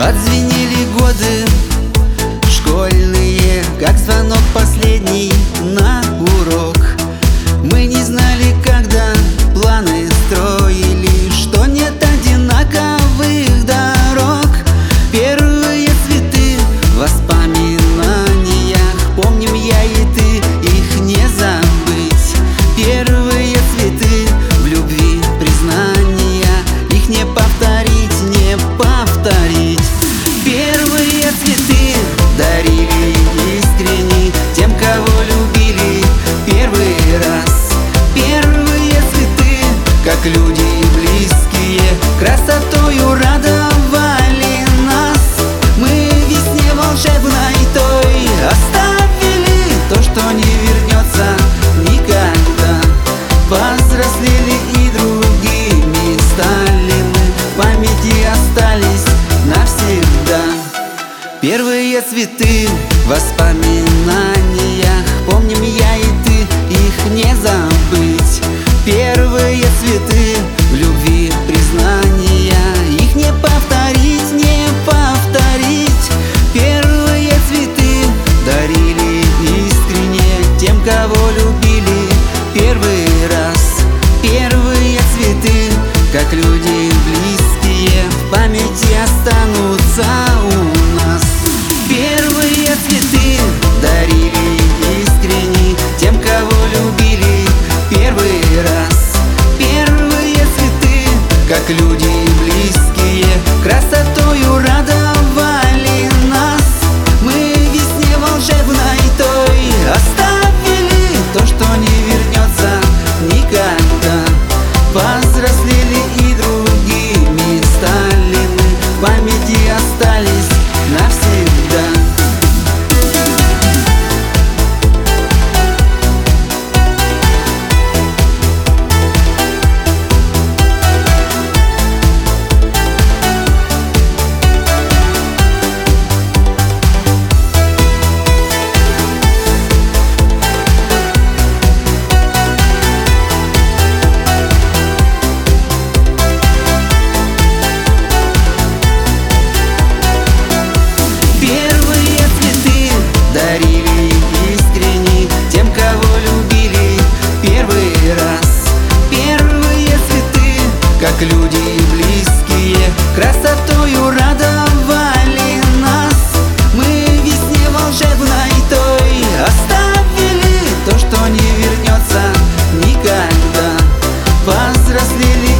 Отзвенели годы школьные, как звонок последний на урок. Мы не знали, когда планы строили, что нет одинаковых дорог. Первые цветы в воспоминаниях, помним я и ты, их не забыть. Первые цветы в любви, признания, их не повторить, не повторить. Первые цветы дарили искренне тем, кого любили первый раз. Первые цветы, как люди близкие, красотою радовали нас. Мы весне волшебной той оставили то, что не вернется никогда. Повзрослели и другими стали мы, в памяти остались навсегда. Первые цветы в воспоминаниях, помним я и ты, их не забыть. Первые цветы в любви, признания, их не повторить, не повторить. Первые цветы дарили искренне тем, кого любили первый раз. Первые цветы, как люди близкие, в памяти останутся у нас. Первые цветы дарили искренне тем, кого любили первый раз. Первые цветы, как люди близкие, красотою радовали нас. Мы весне волшебной той оставили то, что не вернется никогда. Повзрослели и другими стали мы, в памяти остались навсегда. Дарили искренне тем, кого любили первый раз. Первые цветы, как люди близкие, красотою радовали нас. Мы весне волшебной той оставили то, что не вернется никогда. Повзрослели